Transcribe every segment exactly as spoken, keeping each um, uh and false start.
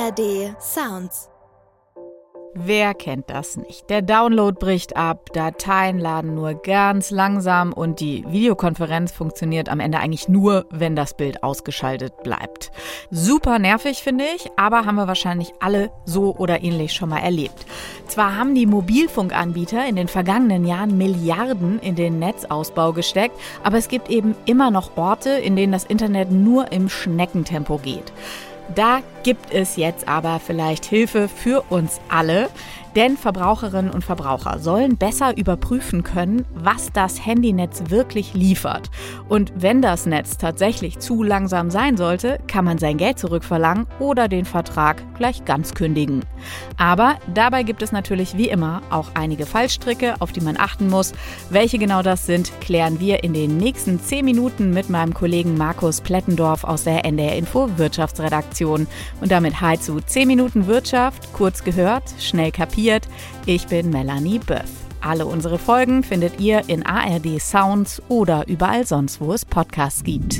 R D Sounds. Wer kennt das nicht? Der Download bricht ab, Dateien laden nur ganz langsam und die Videokonferenz funktioniert am Ende eigentlich nur, wenn das Bild ausgeschaltet bleibt. Super nervig, finde ich, aber haben wir wahrscheinlich alle so oder ähnlich schon mal erlebt. Zwar haben die Mobilfunkanbieter in den vergangenen Jahren Milliarden in den Netzausbau gesteckt, aber es gibt eben immer noch Orte, in denen das Internet nur im Schneckentempo geht. Da gibt es jetzt aber vielleicht Hilfe für uns alle, denn Verbraucherinnen und Verbraucher sollen besser überprüfen können, was das Handynetz wirklich liefert. Und wenn das Netz tatsächlich zu langsam sein sollte, kann man sein Geld zurückverlangen oder den Vertrag gleich ganz kündigen. Aber dabei gibt es natürlich wie immer auch einige Fallstricke, auf die man achten muss. Welche genau das sind, klären wir in den nächsten zehn Minuten mit meinem Kollegen Markus Plettendorf aus der N D R Info Wirtschaftsredaktion. Und damit hi zu zehn Minuten Wirtschaft, kurz gehört, schnell kapiert. Ich bin Melanie Böff. Alle unsere Folgen findet ihr in A R D Sounds oder überall sonst, wo es Podcasts gibt.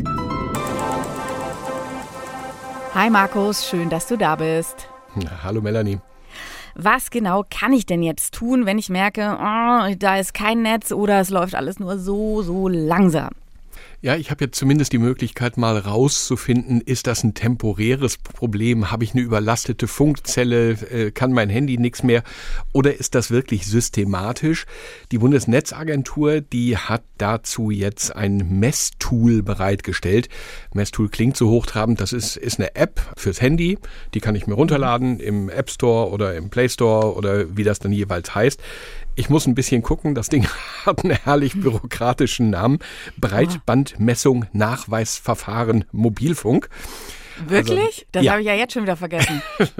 Hi Markus, schön, dass du da bist. Ja, hallo Melanie. Was genau kann ich denn jetzt tun, wenn ich merke, oh, da ist kein Netz oder es läuft alles nur so, so langsam? Ja, ich habe jetzt zumindest die Möglichkeit, mal rauszufinden, ist das ein temporäres Problem? Habe ich eine überlastete Funkzelle? Äh, kann mein Handy nichts mehr? Oder ist das wirklich systematisch? Die Bundesnetzagentur, die hat dazu jetzt ein Messtool bereitgestellt. Messtool klingt so hochtrabend. Das ist, ist eine App fürs Handy. Die kann ich mir runterladen im App Store oder im Play Store oder wie das dann jeweils heißt. Ich muss ein bisschen gucken, das Ding hat einen herrlich bürokratischen Namen. Breitbandmessung, Nachweisverfahren, Mobilfunk. Wirklich? Also, das ja. habe ich ja jetzt schon wieder vergessen.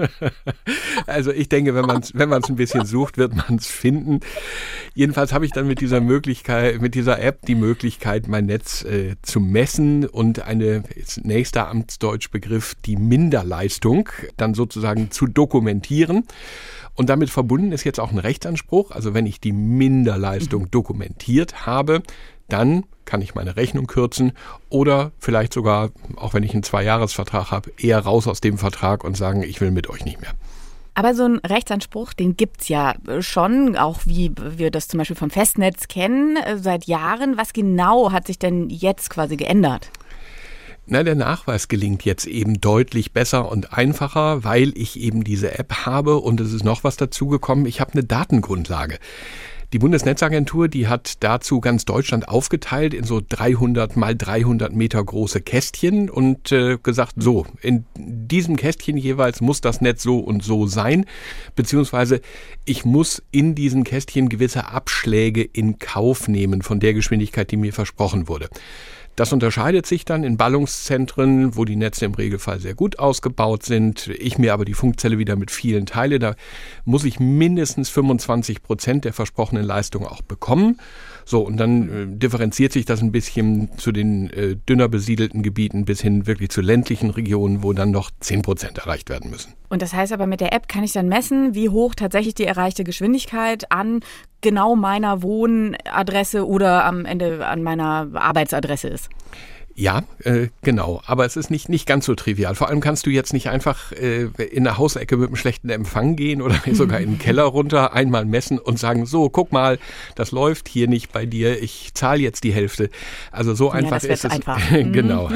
Also ich denke, wenn man es wenn man es ein bisschen sucht, wird man es finden. Jedenfalls habe ich dann mit dieser Möglichkeit, mit dieser App die Möglichkeit, mein Netz äh, zu messen und eine, jetzt nächster Amtsdeutschbegriff, die Minderleistung dann sozusagen zu dokumentieren. Und damit verbunden ist jetzt auch ein Rechtsanspruch. Also wenn ich die Minderleistung mhm. dokumentiert habe, dann kann ich meine Rechnung kürzen oder vielleicht sogar, auch wenn ich einen Zweijahresvertrag habe, eher raus aus dem Vertrag und sagen, ich will mit euch nicht mehr. Aber so ein Rechtsanspruch, den gibt's ja schon, auch wie wir das zum Beispiel vom Festnetz kennen, seit Jahren. Was genau hat sich denn jetzt quasi geändert? Na, der Nachweis gelingt jetzt eben deutlich besser und einfacher, weil ich eben diese App habe und es ist noch was dazugekommen. Ich habe eine Datengrundlage. Die Bundesnetzagentur, die hat dazu ganz Deutschland aufgeteilt in so dreihundert mal dreihundert Meter große Kästchen und äh, gesagt, so, in diesem Kästchen jeweils muss das Netz so und so sein, beziehungsweise ich muss in diesen Kästchen gewisse Abschläge in Kauf nehmen von der Geschwindigkeit, die mir versprochen wurde. Das unterscheidet sich dann in Ballungszentren, wo die Netze im Regelfall sehr gut ausgebaut sind. Ich mir aber die Funkzelle wieder mit vielen teile. Da muss ich mindestens fünfundzwanzig Prozent der versprochenen Leistung auch bekommen. So, und dann äh, differenziert sich das ein bisschen zu den äh, dünner besiedelten Gebieten bis hin wirklich zu ländlichen Regionen, wo dann noch zehn Prozent erreicht werden müssen. Und das heißt aber, mit der App kann ich dann messen, wie hoch tatsächlich die erreichte Geschwindigkeit an genau meiner Wohnadresse oder am Ende an meiner Arbeitsadresse ist. Ja, äh, genau. Aber es ist nicht nicht ganz so trivial. Vor allem kannst du jetzt nicht einfach äh, in eine Hausecke mit einem schlechten Empfang gehen oder sogar in den Keller runter, einmal messen und sagen, so, guck mal, das läuft hier nicht bei dir, ich zahle jetzt die Hälfte. Also so einfach ja, das ist es. Einfach. Genau.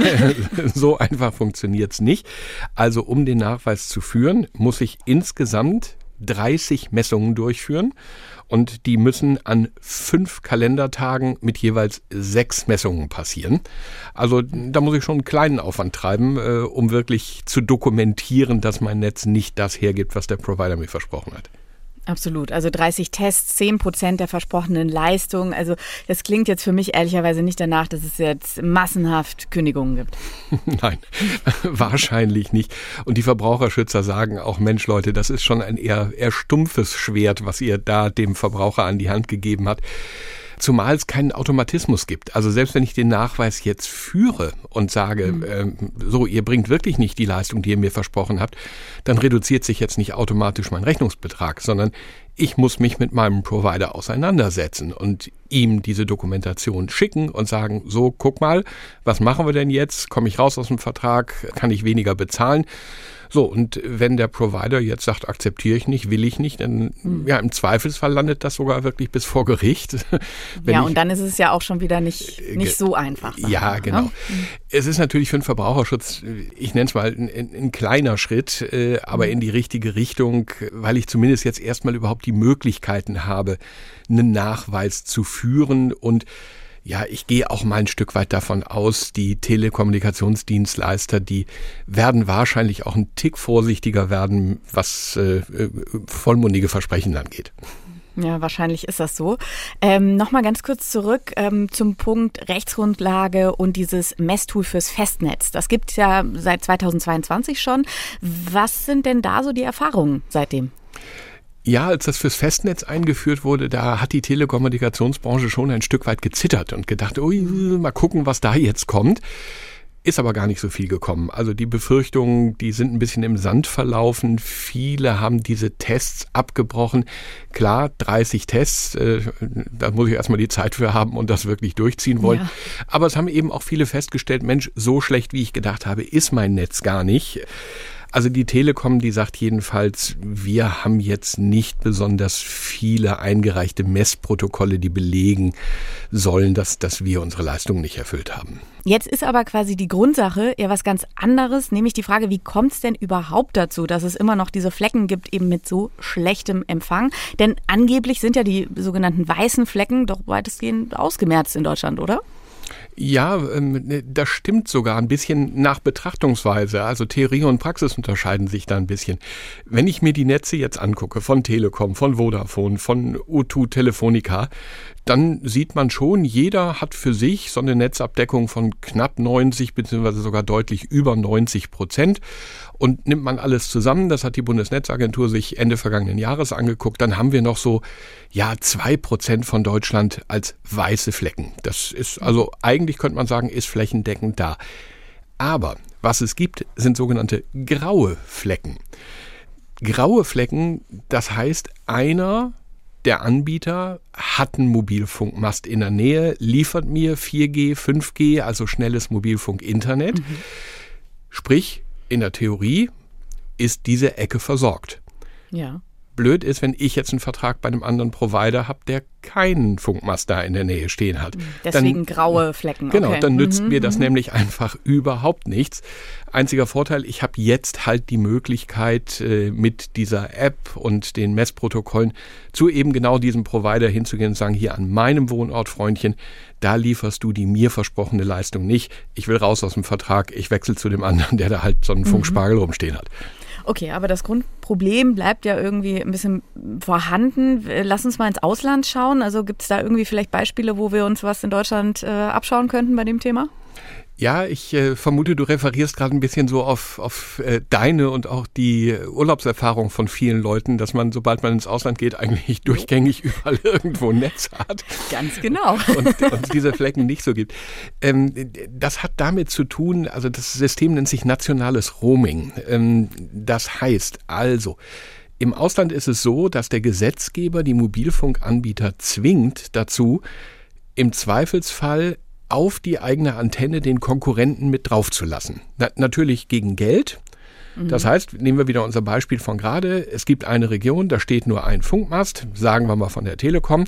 So einfach funktioniert's nicht. Also um den Nachweis zu führen, muss ich insgesamt dreißig Messungen durchführen. Und die müssen an fünf Kalendertagen mit jeweils sechs Messungen passieren. Also da muss ich schon einen kleinen Aufwand treiben, äh, um wirklich zu dokumentieren, dass mein Netz nicht das hergibt, was der Provider mir versprochen hat. Absolut. Also dreißig Tests, zehn Prozent der versprochenen Leistung. Also das klingt jetzt für mich ehrlicherweise nicht danach, dass es jetzt massenhaft Kündigungen gibt. Nein, wahrscheinlich nicht. Und die Verbraucherschützer sagen auch, Mensch Leute, das ist schon ein eher, eher stumpfes Schwert, was ihr da dem Verbraucher an die Hand gegeben habt. Zumal es keinen Automatismus gibt. Also selbst wenn ich den Nachweis jetzt führe und sage, mhm. ähm, so, ihr bringt wirklich nicht die Leistung, die ihr mir versprochen habt, dann reduziert sich jetzt nicht automatisch mein Rechnungsbetrag, sondern Ich muss mich mit meinem Provider auseinandersetzen und ihm diese Dokumentation schicken und sagen, so, guck mal, was machen wir denn jetzt? Komme ich raus aus dem Vertrag? Kann ich weniger bezahlen? So, und wenn der Provider jetzt sagt, akzeptiere ich nicht, will ich nicht, dann mhm. ja, im Zweifelsfall landet das sogar wirklich bis vor Gericht. Wenn ja, ich, und dann ist es ja auch schon wieder nicht, nicht so einfach. Ja, wir, genau. Ne? Es ist natürlich für den Verbraucherschutz, ich nenne es mal ein, ein kleiner Schritt, äh, aber mhm. in die richtige Richtung, weil ich zumindest jetzt erstmal überhaupt die Möglichkeiten habe, einen Nachweis zu führen. Und ja, ich gehe auch mal ein Stück weit davon aus, die Telekommunikationsdienstleister, die werden wahrscheinlich auch einen Tick vorsichtiger werden, was äh, vollmundige Versprechen angeht. Ja, wahrscheinlich ist das so. Ähm, Nochmal ganz kurz zurück ähm, zum Punkt Rechtsgrundlage und dieses Messtool fürs Festnetz. Das gibt es ja seit zweitausendzweiundzwanzig schon. Was sind denn da so die Erfahrungen seitdem? Ja, als das fürs Festnetz eingeführt wurde, da hat die Telekommunikationsbranche schon ein Stück weit gezittert und gedacht, ui, mal gucken, was da jetzt kommt. Ist aber gar nicht so viel gekommen. Also die Befürchtungen, die sind ein bisschen im Sand verlaufen. Viele haben diese Tests abgebrochen. Klar, dreißig Tests, äh, da muss ich erstmal die Zeit für haben und das wirklich durchziehen wollen. Ja. Aber es haben eben auch viele festgestellt, Mensch, so schlecht, wie ich gedacht habe, ist mein Netz gar nicht. Also die Telekom, die sagt jedenfalls, wir haben jetzt nicht besonders viele eingereichte Messprotokolle, die belegen sollen, dass, dass wir unsere Leistungen nicht erfüllt haben. Jetzt ist aber quasi die Grundsache eher was ganz anderes, nämlich die Frage, wie kommt es denn überhaupt dazu, dass es immer noch diese Flecken gibt, eben mit so schlechtem Empfang? Denn angeblich sind ja die sogenannten weißen Flecken doch weitestgehend ausgemerzt in Deutschland, oder? Ja, ähm, das stimmt sogar ein bisschen nach Betrachtungsweise. Also Theorie und Praxis unterscheiden sich da ein bisschen. Wenn ich mir die Netze jetzt angucke, von Telekom, von Vodafone, von O zwei Telefonica, dann sieht man schon, jeder hat für sich so eine Netzabdeckung von knapp neunzig beziehungsweise sogar deutlich über neunzig Prozent. Und nimmt man alles zusammen, das hat die Bundesnetzagentur sich Ende vergangenen Jahres angeguckt, dann haben wir noch so, ja, zwei Prozent von Deutschland als weiße Flecken. Das ist also, eigentlich könnte man sagen, ist flächendeckend da. Aber was es gibt, sind sogenannte graue Flecken. Graue Flecken, das heißt, einer der Anbieter hat einen Mobilfunkmast in der Nähe, liefert mir vier G, fünf G, also schnelles Mobilfunk-Internet. Mhm. Sprich, in der Theorie ist diese Ecke versorgt. Ja. Blöd ist, wenn ich jetzt einen Vertrag bei einem anderen Provider habe, der keinen Funkmast da in der Nähe stehen hat. Deswegen dann, graue Flecken. Genau, okay. dann nützt mhm, mir das mhm. nämlich einfach überhaupt nichts. Einziger Vorteil, ich habe jetzt halt die Möglichkeit, äh, mit dieser App und den Messprotokollen zu eben genau diesem Provider hinzugehen und sagen, hier an meinem Wohnort, Freundchen, da lieferst du die mir versprochene Leistung nicht. Ich will raus aus dem Vertrag, ich wechsle zu dem anderen, der da halt so einen mhm. Funkspargel rumstehen hat. Okay, aber das Grundproblem bleibt ja irgendwie ein bisschen vorhanden. Lass uns mal ins Ausland schauen. Also gibt es da irgendwie vielleicht Beispiele, wo wir uns was in Deutschland äh, abschauen könnten bei dem Thema? Ja, ich äh, vermute, du referierst gerade ein bisschen so auf, auf äh, deine und auch die Urlaubserfahrung von vielen Leuten, dass man, sobald man ins Ausland geht, eigentlich durchgängig überall irgendwo ein Netz hat. Ganz genau. Und, und diese Flecken nicht so gibt. Ähm, das hat damit zu tun, also das System nennt sich nationales Roaming. Ähm, das heißt also, im Ausland ist es so, dass der Gesetzgeber die Mobilfunkanbieter zwingt dazu, im Zweifelsfall auf die eigene Antenne den Konkurrenten mit draufzulassen. Na, natürlich gegen Geld. Mhm. Das heißt, nehmen wir wieder unser Beispiel von gerade. Es gibt eine Region, da steht nur ein Funkmast, sagen wir mal von der Telekom.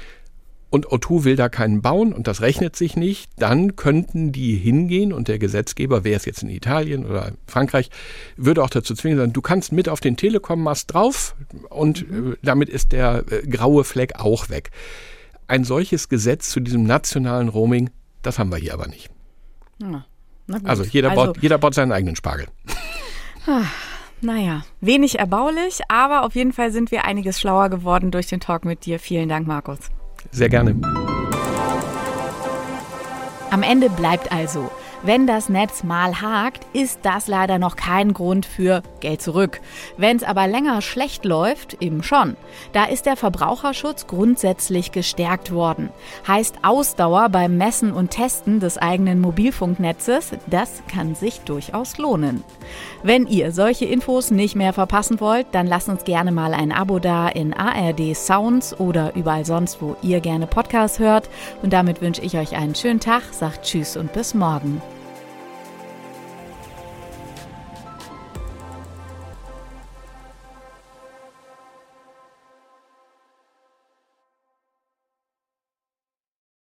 Und O zwei will da keinen bauen und das rechnet sich nicht. Dann könnten die hingehen und der Gesetzgeber, wäre es jetzt in Italien oder Frankreich, würde auch dazu zwingen, sagen, du kannst mit auf den Telekom-Mast drauf und mhm. äh, damit ist der äh, graue Fleck auch weg. Ein solches Gesetz zu diesem nationalen Roaming, das haben wir hier aber nicht. Ja, na gut. Also jeder, also, baut, jeder baut seinen eigenen Spargel. Ah, naja, wenig erbaulich, aber auf jeden Fall sind wir einiges schlauer geworden durch den Talk mit dir. Vielen Dank, Markus. Sehr gerne. Am Ende bleibt also, Wenn das Netz mal hakt, ist das leider noch kein Grund für Geld zurück. Wenn es aber länger schlecht läuft, eben schon. Da ist der Verbraucherschutz grundsätzlich gestärkt worden. Heißt Ausdauer beim Messen und Testen des eigenen Mobilfunknetzes, das kann sich durchaus lohnen. Wenn ihr solche Infos nicht mehr verpassen wollt, dann lasst uns gerne mal ein Abo da in A R D Sounds oder überall sonst, wo ihr gerne Podcasts hört. Und damit wünsche ich euch einen schönen Tag, sagt Tschüss und bis morgen.